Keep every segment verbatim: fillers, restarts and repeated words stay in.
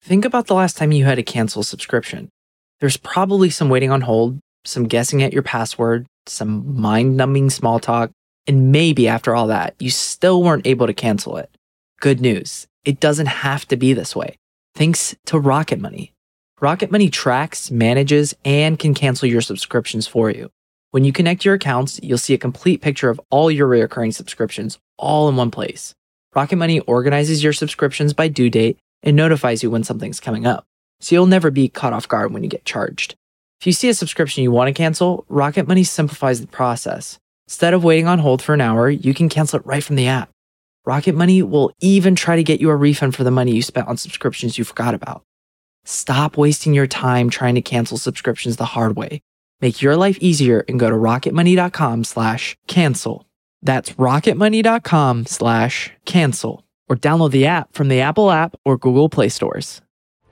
think about the last time you had to cancel a subscription. There's probably some waiting on hold, some guessing at your password, some mind-numbing small talk, and maybe after all that, you still weren't able to cancel it. Good news, it doesn't have to be this way. Thanks to Rocket Money. Rocket Money tracks, manages, and can cancel your subscriptions for you. When you connect your accounts, you'll see a complete picture of all your recurring subscriptions all in one place. Rocket Money organizes your subscriptions by due date and notifies you when something's coming up, so you'll never be caught off guard when you get charged. If you see a subscription you want to cancel, Rocket Money simplifies the process. Instead of waiting on hold for an hour, you can cancel it right from the app. Rocket Money will even try to get you a refund for the money you spent on subscriptions you forgot about. Stop wasting your time trying to cancel subscriptions the hard way. Make your life easier and go to rocketmoney.com slash cancel. That's rocketmoney.com slash cancel. Or download the app from the Apple app or Google Play stores.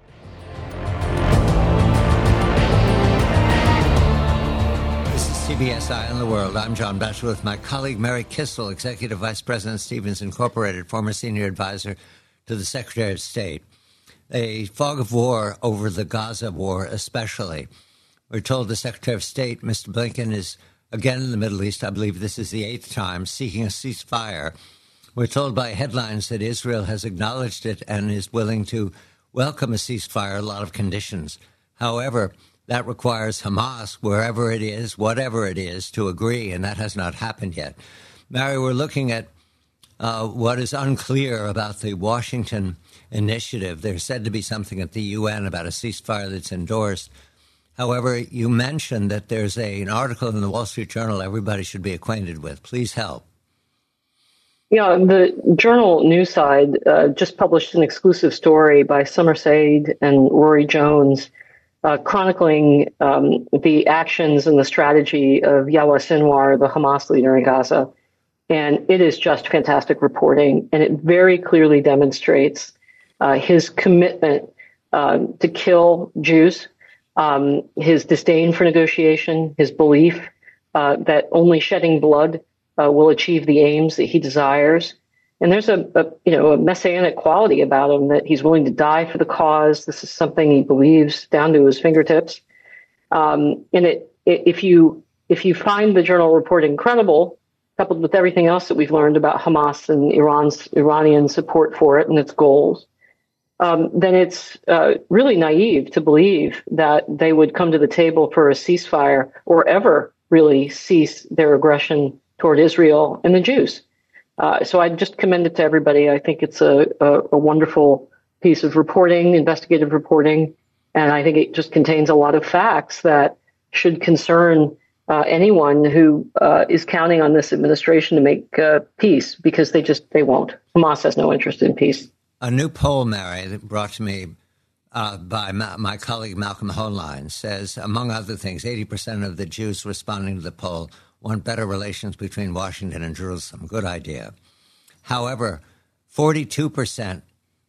This is C B S Eye on the World. I'm John Batchelor with my colleague Mary Kissel, Executive Vice President, Stevens Incorporated, former Senior Advisor to the Secretary of State. A fog of war over the Gaza war especially. We're told the Secretary of State, Mister Blinken, is again in the Middle East. I believe this is the eighth time, seeking a ceasefire. We're told by headlines that Israel has acknowledged it and is willing to welcome a ceasefire, a lot of conditions. However, that requires Hamas, wherever it is, whatever it is, to agree, and that has not happened yet. Mary, we're looking at uh, what is unclear about the Washington initiative. There's said to be something at the U N about a ceasefire that's endorsed. However, you mentioned that there's a, an article in the Wall Street Journal everybody should be acquainted with. Please help. Yeah, the Journal News Side uh, just published an exclusive story by Summer Said and Rory Jones uh, chronicling um, the actions and the strategy of Yahya Sinwar, the Hamas leader in Gaza. And it is just fantastic reporting, and it very clearly demonstrates uh, his commitment uh, to kill Jews, um, his disdain for negotiation, his belief uh, that only shedding blood Uh, will achieve the aims that he desires. And there's a, a, you know, a messianic quality about him that he's willing to die for the cause. This is something he believes down to his fingertips. Um, and it, it, if you if you find the Journal reporting credible, coupled with everything else that we've learned about Hamas and Iran's Iranian support for it and its goals, um, then it's uh, really naive to believe that they would come to the table for a ceasefire or ever really cease their aggression toward Israel and the Jews. Uh, so I just commend it to everybody. I think it's a, a, a wonderful piece of reporting, investigative reporting, and I think it just contains a lot of facts that should concern uh, anyone who uh, is counting on this administration to make uh, peace, because they just, they won't. Hamas has no interest in peace. A new poll, Mary, that brought to me uh, by ma- my colleague Malcolm Hoenlein says, among other things, eighty percent of the Jews responding to the poll want better relations between Washington and Jerusalem. Good idea. However, forty-two percent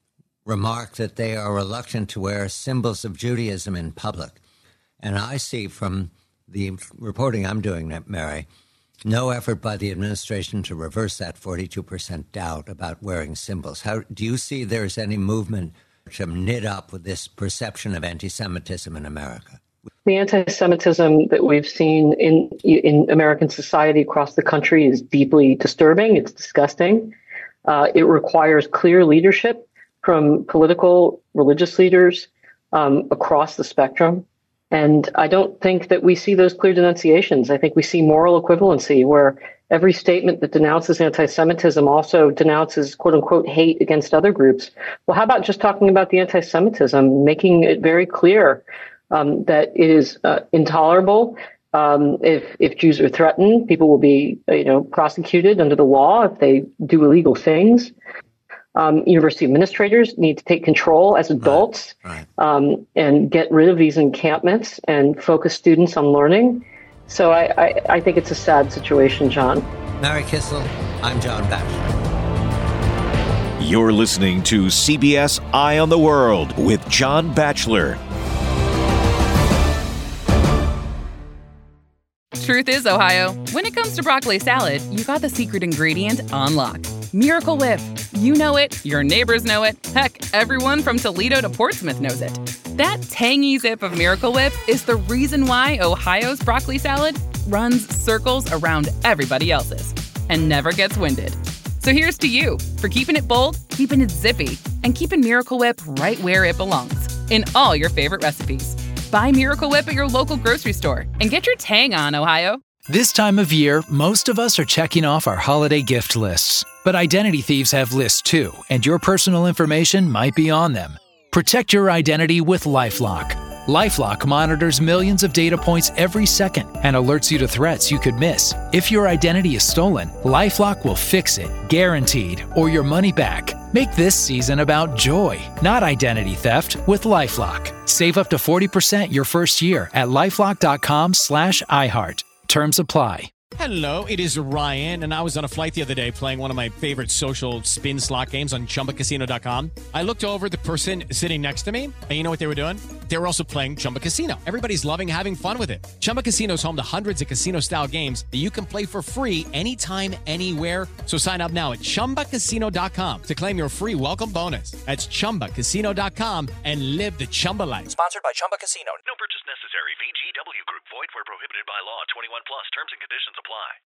remark that they are reluctant to wear symbols of Judaism in public. And I see from the reporting I'm doing, Mary, no effort by the administration to reverse that forty-two percent doubt about wearing symbols. How do you see there's any movement to knit up with this perception of anti-Semitism in America? The anti-Semitism that we've seen in in American society across the country is deeply disturbing. It's disgusting. Uh, it requires clear leadership from political, religious leaders um, across the spectrum. And I don't think that we see those clear denunciations. I think we see moral equivalency, where every statement that denounces anti-Semitism also denounces, quote unquote, hate against other groups. Well, how about just talking about the anti-Semitism, making it very clear Um, that it is uh, intolerable. Um, if if Jews are threatened, people will be, you know, prosecuted under the law if they do illegal things. Um, university administrators need to take control as adults, right, right. Um, and get rid of these encampments and focus students on learning. So I, I, I think it's a sad situation, John. Mary Kissel, I'm John Batchelor. You're listening to C B S Eye on the World with John Batchelor. Truth is, Ohio, when it comes to broccoli salad, you got the secret ingredient on lock. Miracle Whip. You know it, your neighbors know it, heck, everyone from Toledo to Portsmouth knows it. That tangy zip of Miracle Whip is the reason why Ohio's broccoli salad runs circles around everybody else's and never gets winded. So here's to you for keeping it bold, keeping it zippy, and keeping Miracle Whip right where it belongs, in all your favorite recipes. Buy Miracle Whip at your local grocery store and get your tang on, Ohio. This time of year, most of us are checking off our holiday gift lists. But identity thieves have lists too, and your personal information might be on them. Protect your identity with LifeLock. LifeLock monitors millions of data points every second and alerts you to threats you could miss. If your identity is stolen, LifeLock will fix it, guaranteed, or your money back. Make this season about joy, not identity theft, with LifeLock. Save up to forty percent your first year at LifeLock.com slash iHeart. Terms apply. Hello, it is Ryan, and I was on a flight the other day playing one of my favorite social spin slot games on Chumba Casino dot com. I looked over at the person sitting next to me, and you know what they were doing? They were also playing Chumba Casino. Everybody's loving having fun with it. Chumba Casino is home to hundreds of casino-style games that you can play for free anytime, anywhere. So sign up now at Chumba Casino dot com to claim your free welcome bonus. That's Chumba Casino dot com and live the Chumba life. Sponsored by Chumba Casino. No purchase necessary. V G W Group. Void where prohibited by law. twenty-one plus. Terms and conditions apply.